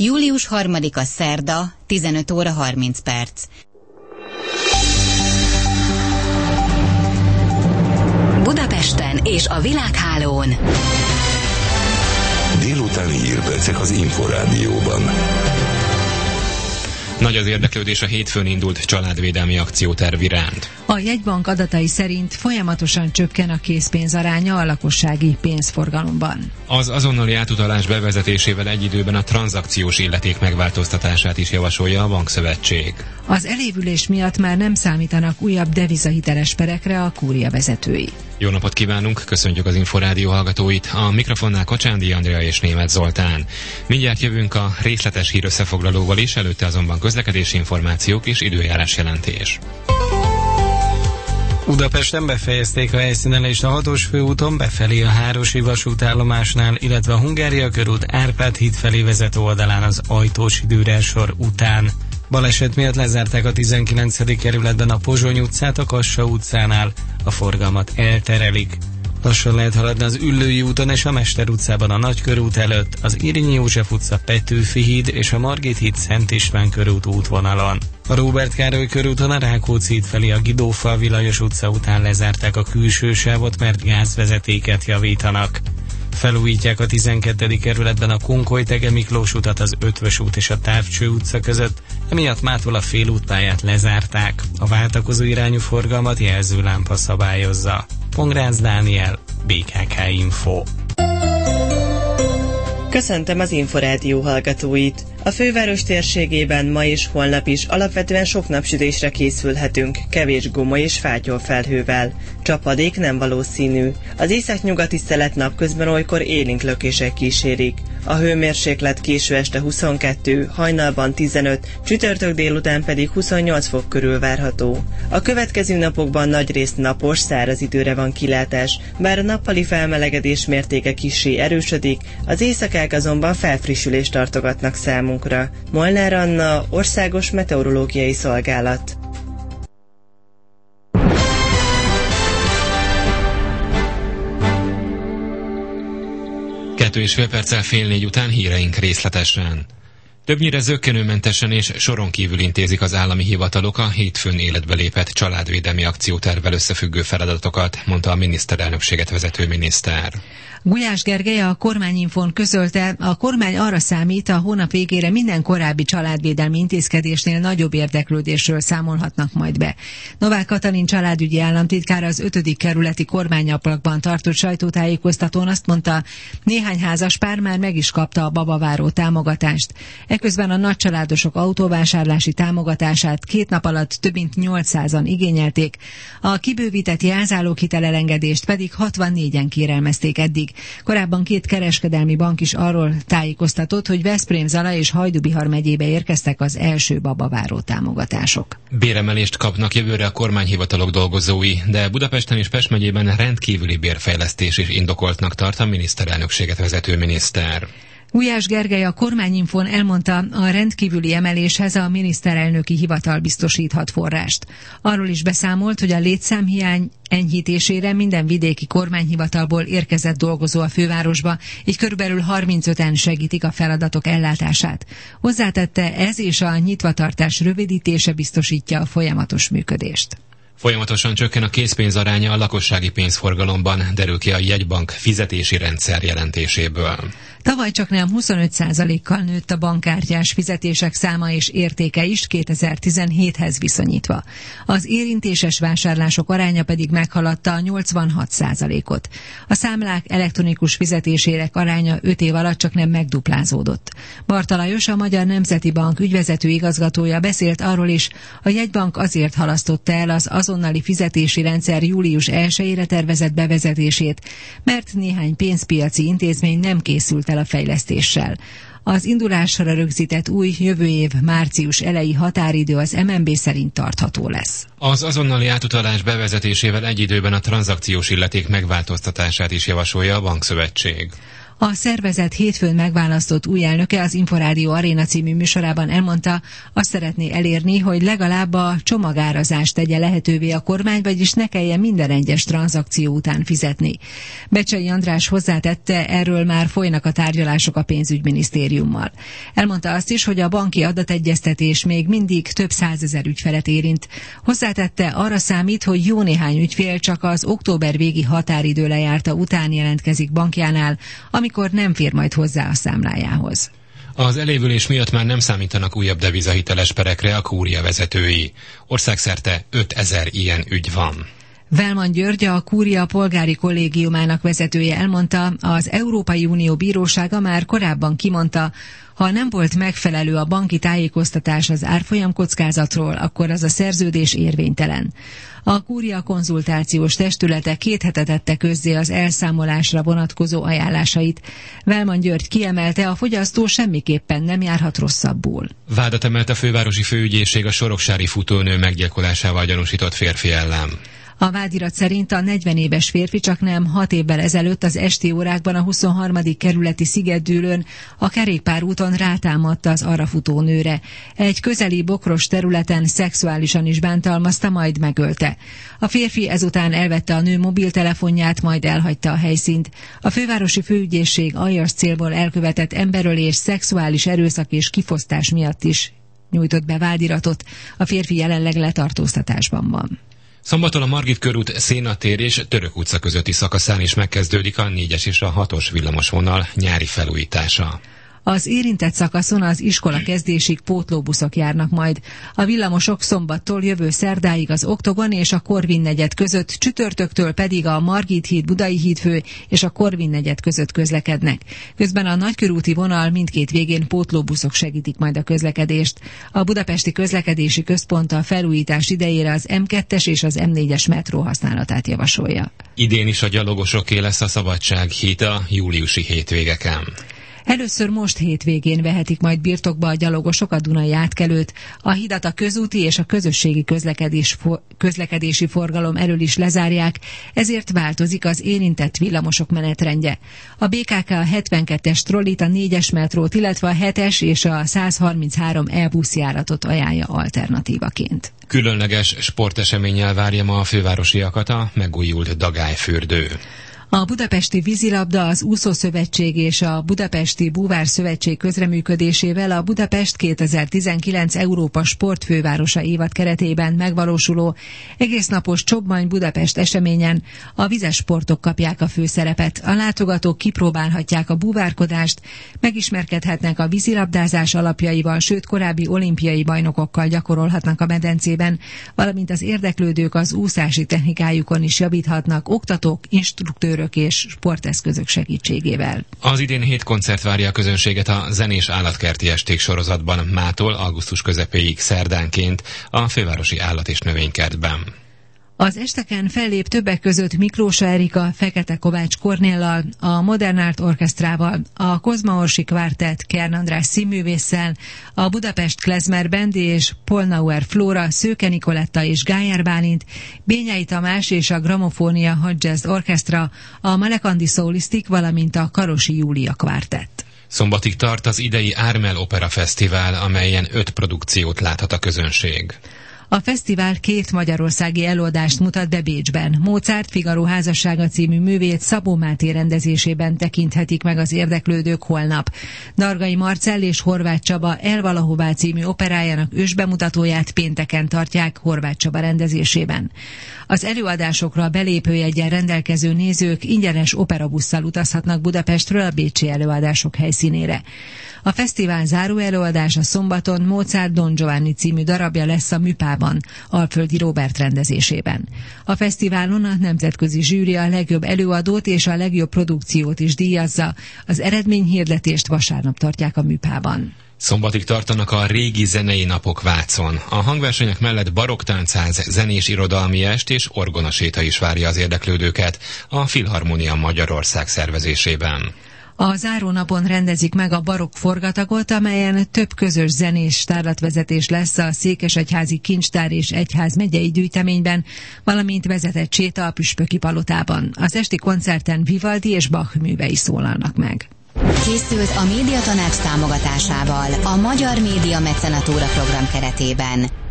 Július 3-a szerda, 15 óra 30 perc. Budapesten és a világhálón. Délutáni hírpercek az Inforádióban. Nagy az érdeklődés a hétfőn indult családvédelmi akcióterv iránt. A jegybank adatai szerint folyamatosan csökken a készpénz aránya a lakossági pénzforgalomban. Az azonnali átutalás bevezetésével egy időben a tranzakciós illeték megváltoztatását is javasolja a bankszövetség. Az elévülés miatt már nem számítanak újabb devizahiteles perekre a kúria vezetői. Jó napot kívánunk, köszöntjük az Inforádió hallgatóit. A mikrofonnál Kocsándi Andrea és Németh Zoltán. Mindjárt jövünk a részletes hírösszefoglalóval is, előtte azonban közlekedési információk és időjárás jelentés. Budapesten befejezték a helyszínelést a 6-os főúton befelé a Hárosi vasútállomásnál, illetve a Hungária körút Árpád híd felé vezető oldalán az Ajtósi Dürer sor után. Baleset miatt lezárták a 19. kerületben a Pozsony utcát, a Kassa utcánál, a forgalmat elterelik. Lassan lehet haladni az Üllői úton és a Mester utcában a Nagykörút előtt, az Irényi József utca Petőfi híd és a Margit híd Szent István körút útvonalon. A Róbert Károly körúton a Rákóczi híd felé a Guidófalvi Lajos utca után lezárták a külső sávot, mert gázvezetéket javítanak. Felújítják a 12. kerületben a Kunkoly-Tege Miklós utat az Ötvös út és a Távcső utca között, emiatt mától a félútpályát lezárták. A váltakozó irányú forgalmat jelzőlámpa szabályozza. Pongrácz Dániel, BKK Info. Köszöntöm az Inforádió hallgatóit! A főváros térségében ma és holnap is alapvetően sok napsütésre készülhetünk, kevés goma és fátyolfelhővel. Csapadék nem valószínű. Az északnyugati szelet napközben olykor élénk lökések kísérik. A hőmérséklet késő este 22, hajnalban 15, csütörtök délután pedig 28 fok körül várható. A következő napokban nagyrészt napos, száraz időre van kilátás, bár a nappali felmelegedés mértéke kissé erősödik, az éjszakák azonban felfrissülést tartogatnak számunkra. Molnár Anna, Országos Meteorológiai Szolgálat. Kettő és fél perccel 3:30 után híreink részletesen. Többnyire zökkenőmentesen és soron kívül intézik az állami hivatalok a hétfőn életbe lépett családvédelmi akciótervvel összefüggő feladatokat, mondta a miniszterelnökséget vezető miniszter. Gulyás Gergely a Kormányinfón közölte, a kormány arra számít, a hónap végére minden korábbi családvédelmi intézkedésnél nagyobb érdeklődésről számolhatnak majd be. Novák Katalin családügyi államtitkár az 5. kerületi kormányablakban tartott sajtótájékoztatón azt mondta, néhány házaspár már meg is kapta a babaváró támogatást. Eközben a nagycsaládosok autóvásárlási támogatását 2 nap alatt több mint 800-an igényelték, a kibővített jelzáloghitel elengedést pedig 64-en kérelmezték eddig. Korábban 2 kereskedelmi bank is arról tájékoztatott, hogy Veszprém, Zala és Hajdú-Bihar megyébe érkeztek az első babaváró támogatások. Béremelést kapnak jövőre a kormányhivatalok dolgozói, de Budapesten és Pest megyében rendkívüli bérfejlesztés is indokoltnak tart a miniszterelnökséget vezető miniszter. Gulyás Gergely a Kormányinfón elmondta, a rendkívüli emeléshez a miniszterelnöki hivatal biztosíthat forrást. Arról is beszámolt, hogy a létszámhiány enyhítésére minden vidéki kormányhivatalból érkezett dolgozó a fővárosba, így körülbelül 35-en segítik a feladatok ellátását. Hozzátette, ez és a nyitvatartás rövidítése biztosítja a folyamatos működést. Folyamatosan csökken a készpénz aránya a lakossági pénzforgalomban, derül ki a jegybank fizetési rendszer jelentéséből. Tavaly csaknem 25%-kal nőtt a bankkártyás fizetések száma és értéke is 2017-hez viszonyítva. Az érintéses vásárlások aránya pedig meghaladta a 86%-ot. A számlák elektronikus fizetésérek aránya 5 év alatt csaknem megduplázódott. Barta Lajos, a Magyar Nemzeti Bank ügyvezető igazgatója beszélt arról is, a jegybank azért halasztotta el az azonnali fizetési rendszer július 1-ére tervezett bevezetését, mert néhány pénzpiaci intézmény nem készült el a fejlesztéssel. Az indulásra rögzített új jövő év március elejé határidő az MNB szerint tartható lesz. Az azonnali átutalás bevezetésével egy időben a tranzakciós illeték megváltoztatását is javasolja a bankszövetség. A szervezet hétfőn megválasztott új elnöke az Inforádió Aréna című műsorában elmondta, azt szeretné elérni, hogy legalább a csomagárazást tegye lehetővé a kormány, vagyis ne kelljen minden egyes tranzakció után fizetni. Becsei András hozzátette, erről már folynak a tárgyalások a pénzügyminisztériummal. Elmondta azt is, hogy a banki adategyeztetés még mindig több százezer ügyfelet érint. Hozzátette, arra számít, hogy jó néhány ügyfél csak az október végi határidő lejárta után jelentkezik bankjánál, amikor nem fér majd hozzá a számlájához. Az elévülés miatt már nem számítanak újabb devizahiteles perekre a kúria vezetői. Országszerte 5000 ilyen ügy van. Velman György, a Kúria polgári kollégiumának vezetője elmondta, az Európai Unió bírósága már korábban kimondta, ha nem volt megfelelő a banki tájékoztatás az árfolyamkockázatról, akkor az a szerződés érvénytelen. A Kúria konzultációs testülete 2 hete tette közzé az elszámolásra vonatkozó ajánlásait. Velman György kiemelte, a fogyasztó semmiképpen nem járhat rosszabbul. Vádat emelt a fővárosi főügyészség a soroksári futónő meggyilkolásával gyanúsított férfi ellen. A vádirat szerint a 40 éves férfi csaknem 6 évvel ezelőtt az esti órákban a 23. kerületi Szigetdűlőn a kerékpárúton rátámadta az arra futó nőre. Egy közeli bokros területen szexuálisan is bántalmazta, majd megölte. A férfi ezután elvette a nő mobiltelefonját, majd elhagyta a helyszínt. A fővárosi főügyészség aljas célból elkövetett emberölés, szexuális erőszak és kifosztás miatt is nyújtott be vádiratot. A férfi jelenleg letartóztatásban van. Szombaton a Margit körút, Szénatér és Török utca közötti szakaszán is megkezdődik a 4-es és a 6-os villamosvonal nyári felújítása. Az érintett szakaszon az iskola kezdésig pótlóbuszok járnak majd. A villamosok szombattól jövő szerdáig az Oktogon és a Korvin negyed között, csütörtöktől pedig a Margit híd, Budai hídfő és a Korvin negyed között közlekednek. Közben a nagykörúti vonal mindkét végén pótlóbuszok segítik majd a közlekedést. A Budapesti Közlekedési Központ a felújítás idejére az M2-es és az M4-es metró használatát javasolja. Idén is a gyalogosoké lesz a Szabadság híd a júliusi hétvégeken. Először most hétvégén vehetik majd birtokba a gyalogosok a Dunai átkelőt. A hidat a közúti és a közösségi közlekedési forgalom elől is lezárják, ezért változik az érintett villamosok menetrendje. A BKK a 72-es trollit, a 4-es metrót, illetve a 7-es és a 133 e-buszjáratot ajánlja alternatívaként. Különleges sporteseménnyel várja ma a fővárosiakat a megújult Dagályfürdő. A Budapesti Vízilabda, az Úszószövetség és a Budapesti Búvár Szövetség közreműködésével a Budapest 2019 Európa sportfővárosa évad keretében megvalósuló egésznapos Csobmany Budapest eseményen a vizes sportok kapják a főszerepet. A látogatók kipróbálhatják a búvárkodást, megismerkedhetnek a vízilabdázás alapjaival, sőt korábbi olimpiai bajnokokkal gyakorolhatnak a medencében, valamint az érdeklődők az úszási technikájukon is javíthatnak oktatók, instruktőrök és sporteszközök segítségével. Az idén 7 koncert várja a közönséget a zenés állatkerti esték sorozatban mától augusztus közepéig szerdánként a fővárosi állat- és növénykertben. Az esteken fellép többek között Miklósa Erika, Fekete Kovács Kornéllal, a Modern Art Orchestrával, a Kozma Orsi Kvartett Kern András színművésszel, a Budapest Klezmer Band és Polnauer Flóra, Szőke Nikoletta és Gályár Bálint, Bényai Tamás és a Gramofónia Hot Jazz Orchestra, a Malekandi Soulistik, valamint a Karosi Júlia Kvartett. Szombatig tart az idei Ármel Opera Fesztivál, amelyen 5 produkciót láthat a közönség. A fesztivál 2 magyarországi előadást mutat be Bécsben. Mozart Figaro házassága című művét Szabó Máté rendezésében tekinthetik meg az érdeklődők holnap. Dargai Marcell és Horváth Csaba El valahová című operájának ősbemutatóját pénteken tartják Horváth Csaba rendezésében. Az előadásokra belépőjeggyel rendelkező nézők ingyenes operabusszal utazhatnak Budapestről a bécsi előadások helyszínére. A fesztivál záró előadása szombaton Mozart Don Giovanni című darabja lesz a Műpában, Alföldi Róbert rendezésében. A fesztiválon a nemzetközi zsűri a legjobb előadót és a legjobb produkciót is díjazza. Az eredményhirdetést vasárnap tartják a Műpában. Szombatig tartanak a régi zenei napok Vácon. A hangversenyek mellett barokktáncház, zenés irodalmi est és orgonaséta is várja az érdeklődőket a Filharmonia Magyarország szervezésében. A zárónapon rendezik meg a barokk forgatagot, amelyen több közös zenés tárlatvezetés lesz a Székesegyházi Kincstár és Egyházmegyei gyűjteményben, valamint vezetett séta a Püspöki palotában. Az esti koncerten Vivaldi és Bach művei szólalnak meg. Készült a Médiatanács támogatásával a Magyar Média Mecenatúra program keretében.